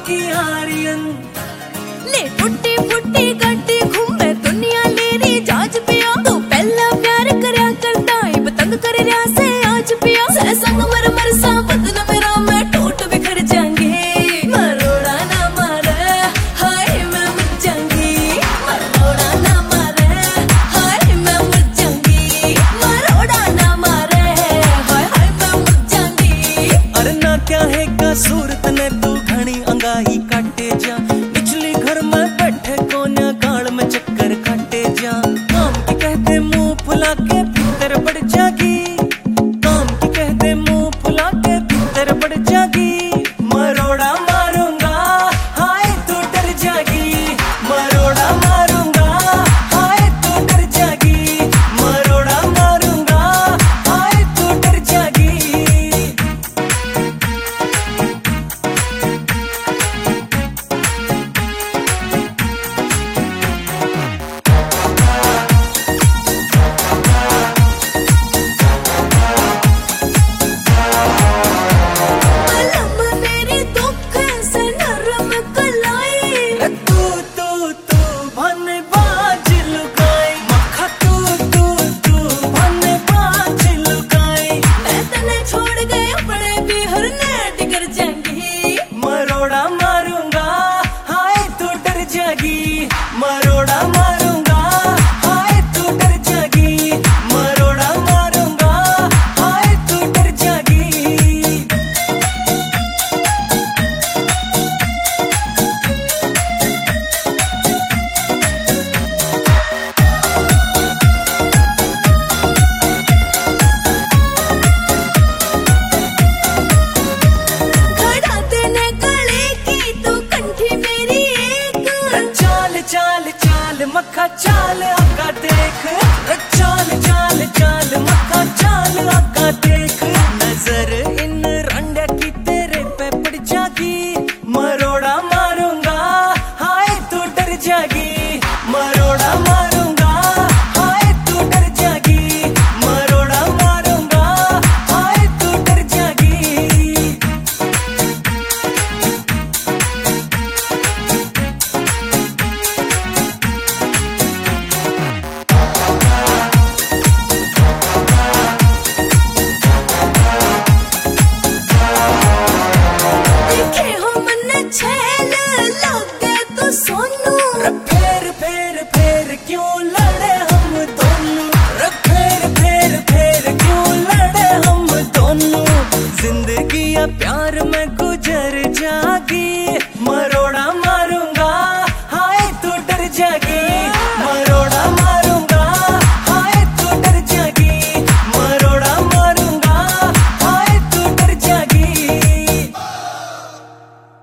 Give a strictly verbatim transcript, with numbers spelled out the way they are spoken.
की आर्यन ले फुट्टी फुट्टी गड्डी घूमे दुनिया लेरी जाज पिया तू पहला प्यार करया करता ही पतंग कर रहा से आज पिया सह संग मर मर सा बदन मेरा मैं टूट बिखर जाऊंगी मरोड़ा ना मारे हाय मैं मर जाऊंगी मरोड़ा ना मारे हाय मैं मर जाऊंगी मरोड़ा ना मारे हाय हाय मैं मर जाऊंगी। अरे ना क्या है का सूरत ने तू घनी अंगाई काटे जा पिछली घर में बैठे कोन्या गाल में चक्कर काटे जा काम की कहते मुंह फुला के भीतर बढ़ जागी काम की कहते मुंह फुला के भीतर बढ़ जागी मरोड़ा मारूंगा हाय तू डर जागी मरोड़ा मारूंगा हाय तू डर जागी मरोड़ा मारूंगा हाय तू डर जागी। मरोड़ा मारूंगा हाय तू डर जागी मरोड़ा मारूंगा हाय तू डर जागी मरोड़ा मारूंगा हाय तू डर जागी। चाल चाल मक्खा चाल आका देख चाल चाल चाल मक्खा चाल आका देख नजर इन रंडे की तेरे पे पड़ जागी मरोड़ा मारूंगा हाय तू डर जागी मरोड़ा मारूंगा हाय तू डर जागी मरोड़ा मारूंगा हाय तू डर जागी। फेर फेर फेर क्यों लड़े हम दोनों फेर फेर फेर क्यों लड़े हम दोनों जिंदगी या प्यार में गुजर जागी।